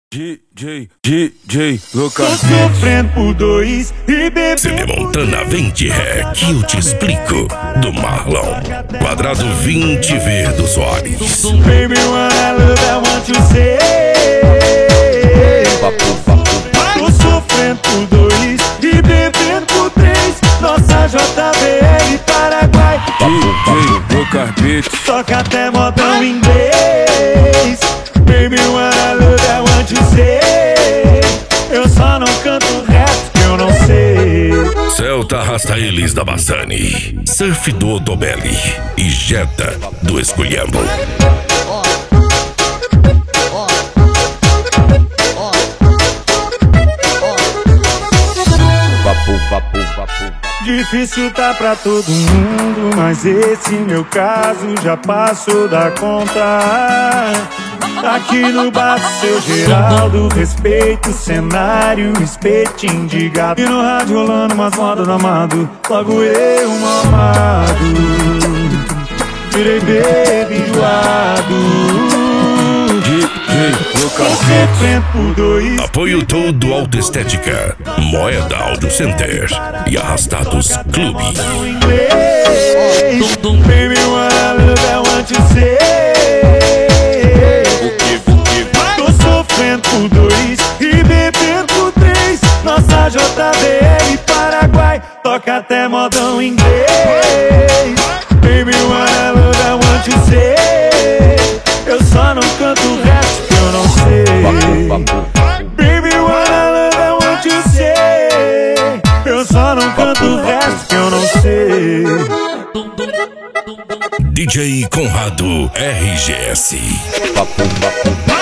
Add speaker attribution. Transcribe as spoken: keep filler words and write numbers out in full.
Speaker 1: D J, D J, Lucas.
Speaker 2: Tô sofrendo por dois e bebendo.
Speaker 3: C D Montana vem de ré que eu te explico. Do Marlon, quadrado vinte V do Soares.
Speaker 2: Baby, when I love, I want to say. Tô sofrendo por dois e bebendo por três. Nossa J B L Paraguai.
Speaker 1: D J, Lucas Beat.
Speaker 2: Toca até modão inglês. Baby, when I love, I want to say. Eu só não canto o resto que eu não sei.
Speaker 3: Celta arrasta eles da Bassani, Surf do Otobelli e Jetta do Esculhambo.
Speaker 2: Difícil tá pra todo mundo, mas esse meu caso já passou da conta. Aqui no bar seu Geraldo, respeito o cenário, espetinho de gato. E no rádio rolando umas modas do amado, logo eu mamado, virei baby doado.
Speaker 1: D J, Lucas
Speaker 2: Beat. Por dois.
Speaker 3: Apoio todo Autoestética, Moeda Audio Center e Arrastados Clube.
Speaker 2: Baby, when I love, I want to say. Tô sofrendo por dois e bebendo por três. Nossa J B L Paraguai toca até modão inglês. Baby, when I love, I want to say. Eu só não canto o resto que eu não sei. Baby, when I love, I want to say. Eu só não canto o resto que eu não sei.
Speaker 3: D J Conrado R G S.